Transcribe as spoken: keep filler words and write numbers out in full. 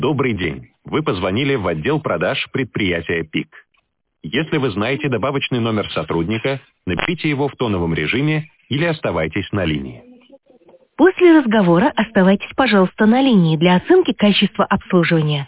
Добрый день. Вы позвонили в отдел продаж предприятия ПИК. Если вы знаете добавочный номер сотрудника, наберите его в тоновом режиме или оставайтесь на линии. После разговора оставайтесь, пожалуйста, на линии для оценки качества обслуживания.